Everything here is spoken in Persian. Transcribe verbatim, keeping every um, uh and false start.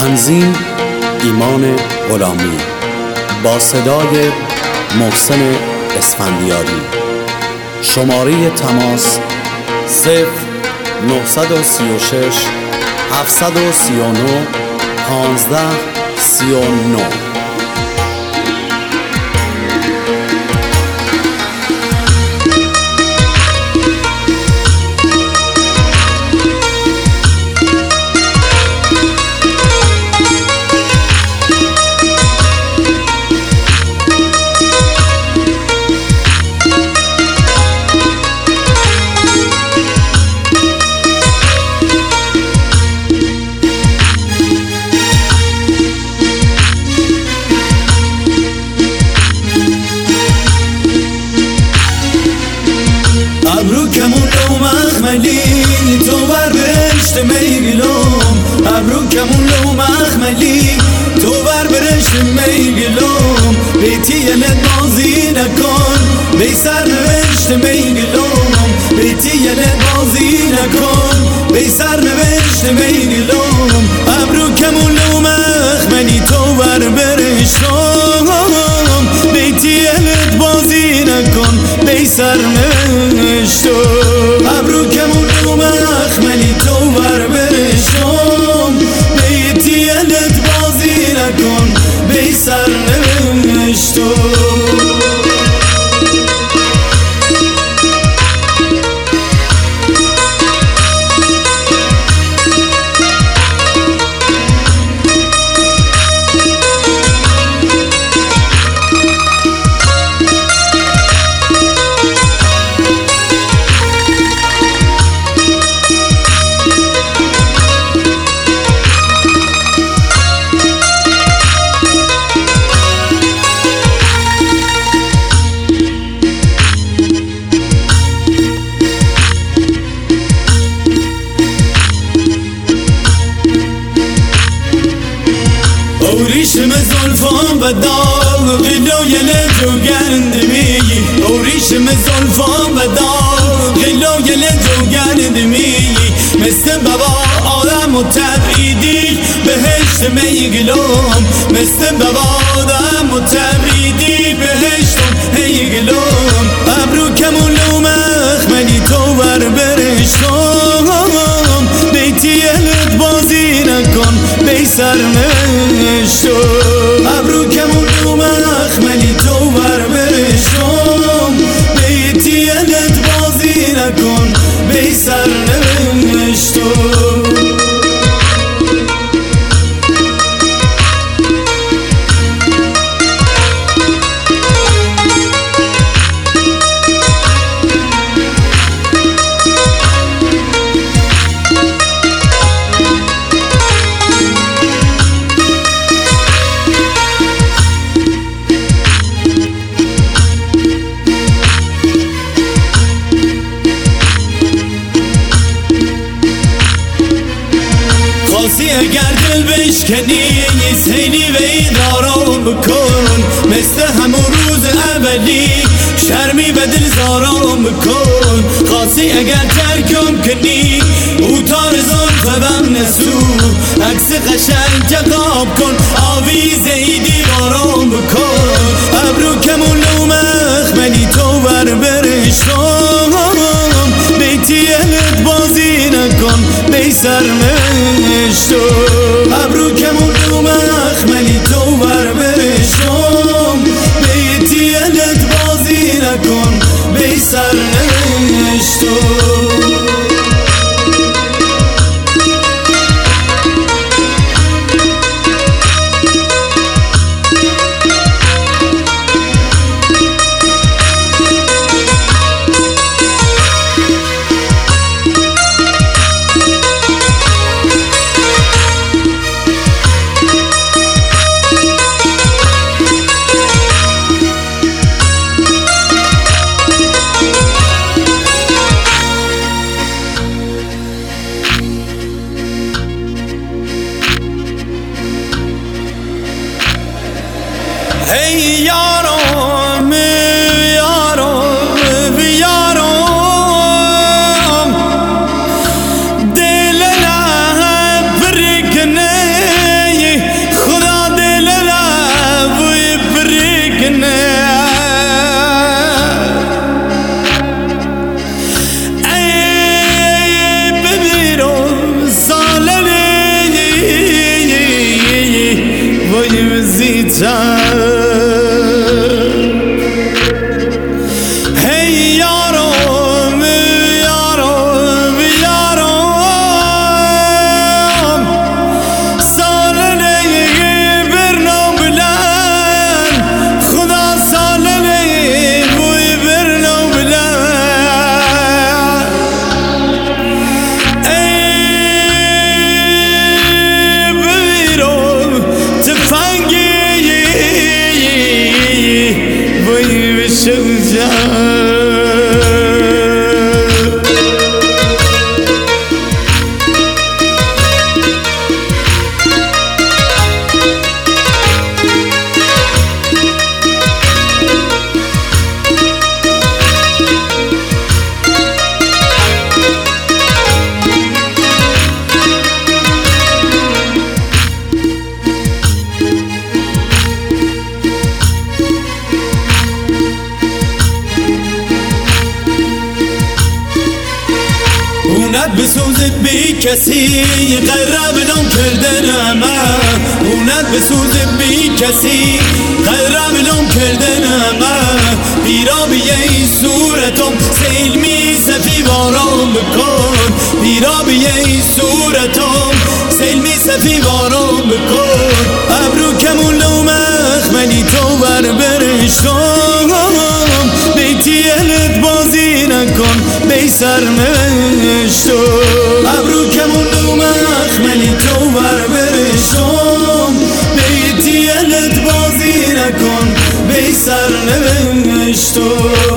تنظیم ایمان غلامی با صدای محسن اسفندیاری. شماره تماس صفر نه سه شش هفت سه نه پانزده سی و نه. ابرو کمون لو مخملی تو بر برشت میگلوم، ابرو کمون لو مخملی تو بر برشت میگلوم. بیتی یلت بازی نکن بی سر نوشت میگلوم، بیتی یلت بازی نکن بی سر نوشت میگلوم. ابرو کمون لو مخملی تو بر برشتم، بیتی یلت بازی نکن بی سر نوشتم. ابرو کمون لو مخملی تو بر برشتم، بیتی یلت بازی نکن بی سر نوشتم. اوریشم زلفان و داغ قلو یلت و گندمی، اوریشم زلفان و داغ قلو یلت و گندمی. مثل بابا آدم و تبریدی بهشت میگلوم، مثل بابا آدم و تبریدی بهشتم میگلوم. ابرو کمون لو مخملی تو بر برشتم، بیتی یلت بازی نکن بی سر نوشتم. ابرو کمون لو مخملی تو بر برشتم، بیتی یلت بازی نکن بی سر نوشتم. خواستی اگر دل بشکنی سیلی و این آرام بکن، مثل همون روز اولی شرمی به دل زارام بکن. خواستی اگر ترکم کنی او تار زلف بم نسو، عکس قشنگ تقاب کن آویز ای دیوارام بکن. ابرو کمون لو مخملی تو بر برشتم، بیتی یلت بازی نکن بی سر نوشتم. ابرو کمون لو مخملی تو بر برشتم، بیتی یلت بازی نکن بی سر نوشتم. اونت بسوز بی کسی غیر بلام کردنم اونت بسوز بی کسی غیر بلام کردنم بیرا بیه ای صورتم سیل می سفی وارم بکن بیرا بیه ای صورتم سیل می سفی وارم بکن ابرو کمون مخملی تو بر برشتم بیتی الت بازی نکن بی سرمشتم ابرو کمون مخملی تو بر برشتم بیتی الت بازی نکن بی سرنوشتم